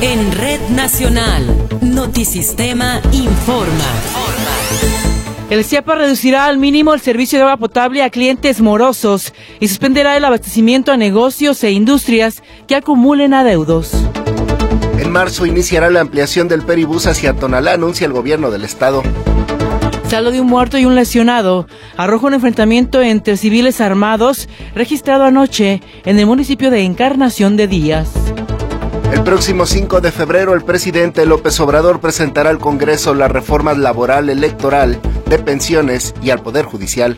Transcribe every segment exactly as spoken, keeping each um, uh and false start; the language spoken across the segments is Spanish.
En Red Nacional, Notisistema informa. El CIAPA reducirá al mínimo el servicio de agua potable a clientes morosos y suspenderá el abastecimiento a negocios e industrias que acumulen adeudos. En marzo iniciará la ampliación del Peribús hacia Tonalá, anuncia el gobierno del estado. Saldo de un muerto y un lesionado arroja un enfrentamiento entre civiles armados registrado anoche en el municipio de Encarnación de Díaz. El próximo cinco de febrero, el presidente López Obrador presentará al Congreso las reformas laboral, electoral, de pensiones y al Poder Judicial.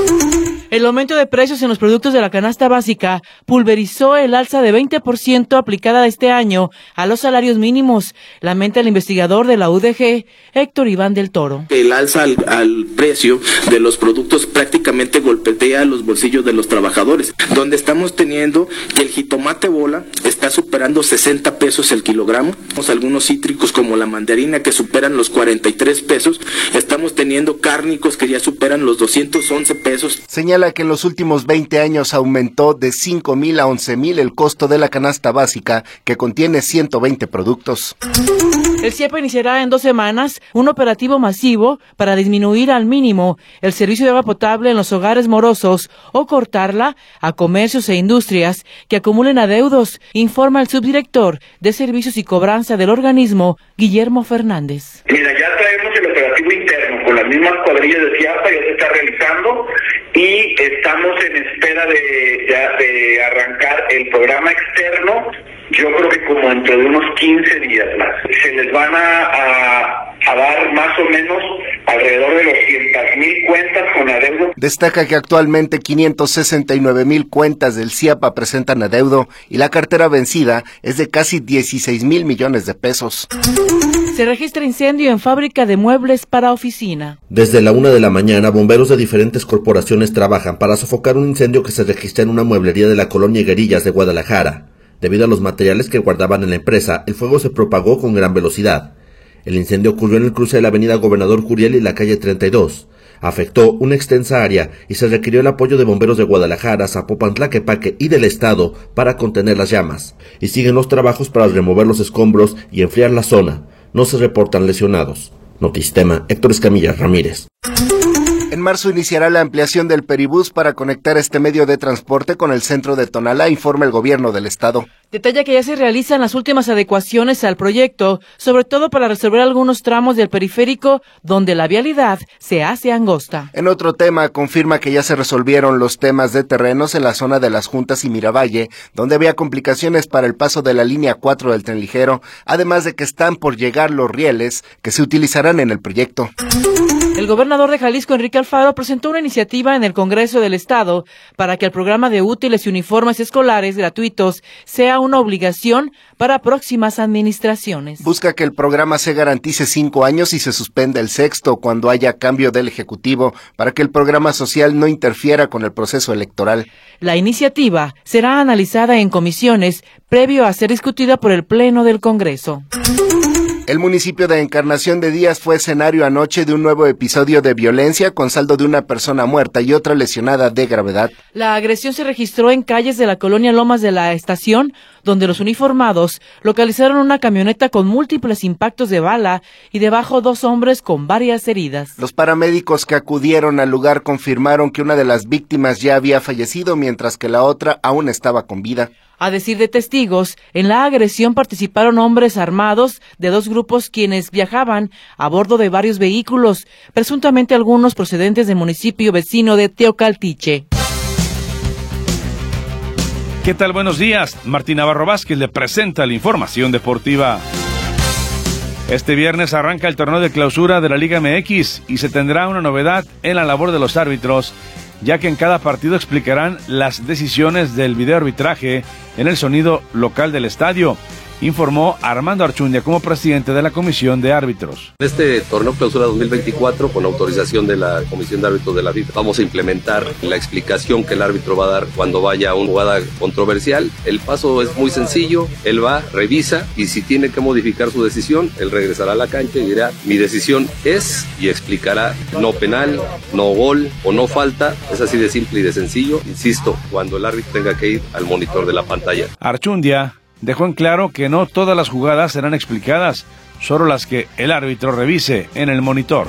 El aumento de precios en los productos de la canasta básica pulverizó el alza de veinte por ciento aplicada este año a los salarios mínimos, lamenta el investigador de la U D G, Héctor Iván del Toro. El alza al, al precio de los productos prácticamente golpetea los bolsillos de los trabajadores, donde estamos teniendo que el jitomate bola está superando sesenta pesos el kilogramo, algunos cítricos como la mandarina que superan los cuarenta y tres pesos, estamos teniendo cárnicos que ya superan los doscientos once pesos. Señala que en los últimos veinte años aumentó de cinco mil a once mil el costo de la canasta básica, que contiene ciento veinte productos. El CIAPA iniciará en dos semanas un operativo masivo para disminuir al mínimo el servicio de agua potable en los hogares morosos o cortarla a comercios e industrias que acumulen adeudos, informa el subdirector de Servicios y Cobranza del organismo, Guillermo Fernández. Mira, ya traemos el operativo interno con las mismas cuadrillas de CIAPA, ya se está realizando y estamos en espera de, ya, de arrancar el programa externo. Yo creo que como dentro de unos quince días más. Se les van a, a, a dar más o menos alrededor de doscientas mil cuentas con adeudo. Destaca que actualmente quinientas sesenta y nueve mil cuentas del CIAPA presentan adeudo y la cartera vencida es de casi dieciséis mil millones de pesos. Se registra incendio en fábrica de muebles para oficina. Desde la una de la mañana, bomberos de diferentes corporaciones trabajan para sofocar un incendio que se registra en una mueblería de la colonia Higuerillas de Guadalajara. Debido a los materiales que guardaban en la empresa, el fuego se propagó con gran velocidad. El incendio ocurrió en el cruce de la avenida Gobernador Curiel y la calle treinta y dos. Afectó una extensa área y se requirió el apoyo de bomberos de Guadalajara, Zapopan, Tlaquepaque y del estado para contener las llamas. Y siguen los trabajos para remover los escombros y enfriar la zona. No se reportan lesionados. Notisistema, Héctor Escamilla Ramírez. En marzo iniciará la ampliación del Peribús para conectar este medio de transporte con el centro de Tonalá, informa el gobierno del estado. Detalla que ya se realizan las últimas adecuaciones al proyecto, sobre todo para resolver algunos tramos del periférico donde la vialidad se hace angosta. En otro tema, confirma que ya se resolvieron los temas de terrenos en la zona de Las Juntas y Miravalle, donde había complicaciones para el paso de la línea cuatro del tren ligero, además de que están por llegar los rieles que se utilizarán en el proyecto. El gobernador de Jalisco, Enrique Alfaro, presentó una iniciativa en el Congreso del Estado para que el programa de útiles y uniformes escolares gratuitos sea una obligación para próximas administraciones. Busca que el programa se garantice cinco años y se suspenda el sexto cuando haya cambio del Ejecutivo para que el programa social no interfiera con el proceso electoral. La iniciativa será analizada en comisiones previo a ser discutida por el Pleno del Congreso. El municipio de Encarnación de Díaz fue escenario anoche de un nuevo episodio de violencia con saldo de una persona muerta y otra lesionada de gravedad. La agresión se registró en calles de la colonia Lomas de la Estación, donde los uniformados localizaron una camioneta con múltiples impactos de bala y debajo dos hombres con varias heridas. Los paramédicos que acudieron al lugar confirmaron que una de las víctimas ya había fallecido, mientras que la otra aún estaba con vida. A decir de testigos, en la agresión participaron hombres armados de dos grupos quienes viajaban a bordo de varios vehículos, presuntamente algunos procedentes del municipio vecino de Teocaltiche. ¿Qué tal? Buenos días. Martín Navarro Vázquez le presenta la información deportiva. Este viernes arranca el torneo de clausura de la Liga M X y se tendrá una novedad en la labor de los árbitros, ya que en cada partido explicarán las decisiones del videoarbitraje en el sonido local del estadio, informó Armando Archundia como presidente de la Comisión de Árbitros. Este torneo clausura dos mil veinticuatro, con autorización de la Comisión de Árbitros de la FIFA, vamos a implementar la explicación que el árbitro va a dar cuando vaya a una jugada controversial. El paso es muy sencillo, él va, revisa y si tiene que modificar su decisión, él regresará a la cancha y dirá, mi decisión es, y explicará no penal, no gol o no falta. Es así de simple y de sencillo, insisto, cuando el árbitro tenga que ir al monitor de la pantalla. Archundia dejó en claro que no todas las jugadas serán explicadas, solo las que el árbitro revise en el monitor.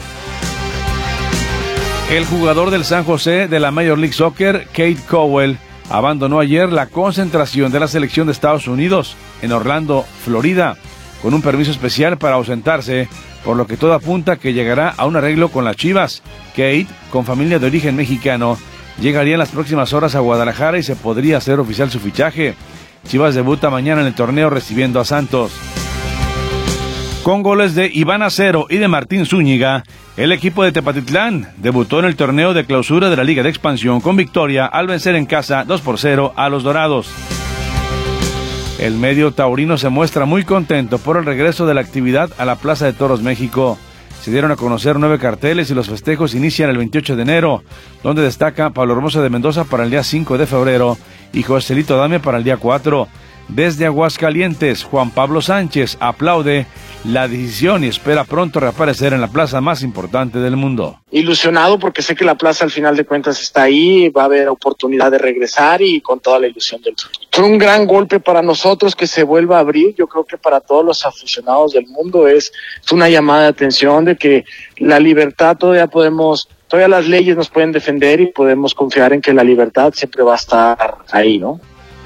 El jugador del San José de la Major League Soccer, Cade Cowell, abandonó ayer la concentración de la selección de Estados Unidos en Orlando, Florida, con un permiso especial para ausentarse, por lo que todo apunta que llegará a un arreglo con las Chivas. Cade, con familia de origen mexicano, llegaría en las próximas horas a Guadalajara y se podría hacer oficial su fichaje. Chivas debuta mañana en el torneo recibiendo a Santos. Con goles de Iván Acero y de Martín Zúñiga, el equipo de Tepatitlán debutó en el torneo de clausura de la Liga de Expansión con victoria al vencer en casa dos por cero a los Dorados. El medio taurino se muestra muy contento por el regreso de la actividad a la Plaza de Toros México. Se dieron a conocer nueve carteles y los festejos inician el veintiocho de enero, donde destaca Pablo Hermoso de Mendoza para el día cinco de febrero y Joselito Adame para el día cuatro. Desde Aguascalientes, Juan Pablo Sánchez aplaude la decisión y espera pronto reaparecer en la plaza más importante del mundo. Ilusionado porque sé que la plaza al final de cuentas está ahí, va a haber oportunidad de regresar y con toda la ilusión del mundo. Fue un gran golpe para nosotros que se vuelva a abrir. Yo creo que para todos los aficionados del mundo es, es una llamada de atención de que la libertad todavía podemos, todavía las leyes nos pueden defender y podemos confiar en que la libertad siempre va a estar ahí, ¿no?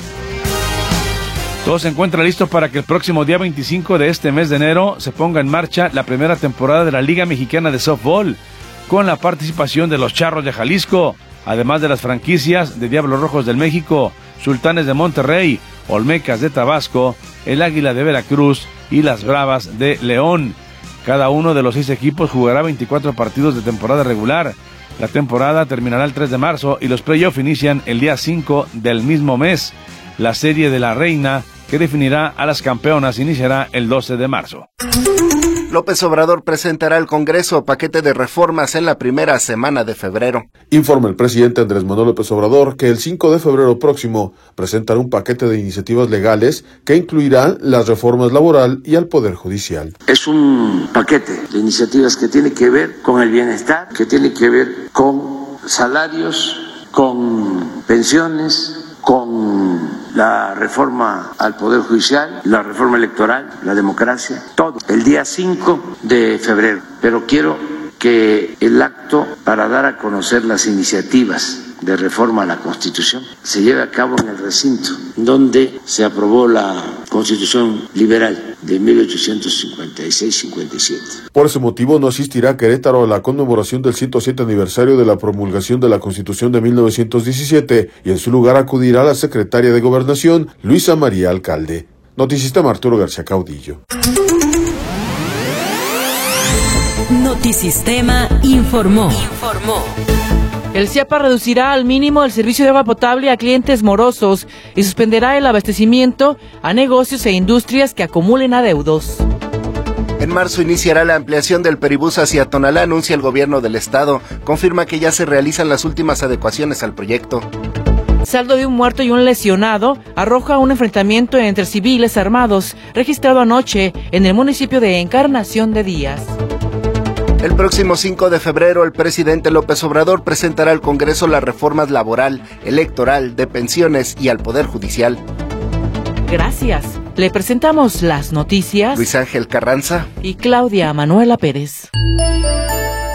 Todo se encuentra listo para que el próximo día veinticinco de este mes de enero se ponga en marcha la primera temporada de la Liga Mexicana de Softball, con la participación de los Charros de Jalisco, además de las franquicias de Diablos Rojos del México, Sultanes de Monterrey, Olmecas de Tabasco, el Águila de Veracruz y las Bravas de León. Cada uno de los seis equipos jugará veinticuatro partidos de temporada regular. La temporada terminará el tres de marzo y los playoffs inician el día cinco del mismo mes. La Serie de la Reina, que definirá a las campeonas, iniciará el doce de marzo. López Obrador presentará al Congreso paquete de reformas en la primera semana de febrero. Informa el presidente Andrés Manuel López Obrador que el cinco de febrero próximo presentará un paquete de iniciativas legales que incluirá las reformas laboral y al Poder Judicial. Es un paquete de iniciativas que tiene que ver con el bienestar, que tiene que ver con salarios, con pensiones, con la reforma al Poder Judicial, la reforma electoral, la democracia, todo, el día cinco de febrero. Pero quiero que el acto para dar a conocer las iniciativas de reforma a la Constitución se lleve a cabo en el recinto donde se aprobó la Constitución liberal de mil ochocientos cincuenta y seis cincuenta y siete. Por ese motivo no asistirá Querétaro a la conmemoración del ciento siete aniversario de la promulgación de la Constitución de mil novecientos diecisiete y en su lugar acudirá la secretaria de Gobernación, Luisa María Alcalde. Noticista Arturo García Caudillo. Notisistema informó. Informó. El CIAPA reducirá al mínimo el servicio de agua potable a clientes morosos y suspenderá el abastecimiento a negocios e industrias que acumulen adeudos. En marzo iniciará la ampliación del Peribús hacia Tonalá, anuncia el gobierno del estado. Confirma que ya se realizan las últimas adecuaciones al proyecto. Saldo de un muerto y un lesionado arroja un enfrentamiento entre civiles armados registrado anoche en el municipio de Encarnación de Díaz. El próximo cinco de febrero, el presidente López Obrador presentará al Congreso las reformas laboral, electoral, de pensiones y al Poder Judicial. Gracias. Le presentamos las noticias. Luis Ángel Carranza y Claudia Manuela Pérez.